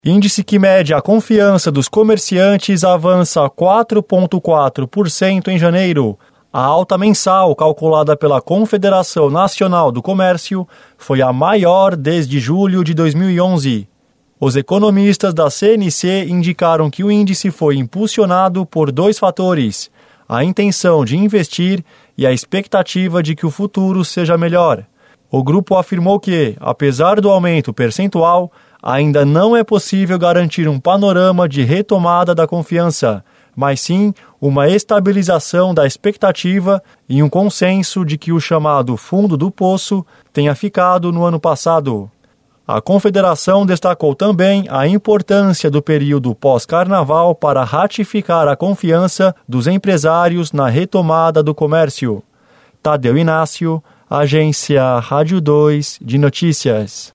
Índice que mede a confiança dos comerciantes avança 4,4% em janeiro. A alta mensal, calculada pela Confederação Nacional do Comércio, foi a maior desde julho de 2011. Os economistas da CNC indicaram que o índice foi impulsionado por 2 fatores: a intenção de investir e a expectativa de que o futuro seja melhor. O grupo afirmou que, apesar do aumento percentual, ainda não é possível garantir um panorama de retomada da confiança, mas sim uma estabilização da expectativa e um consenso de que o chamado fundo do poço tenha ficado no ano passado. A Confederação destacou também a importância do período pós-carnaval para ratificar a confiança dos empresários na retomada do comércio. Tadeu Inácio, Agência Rádio 2 de Notícias.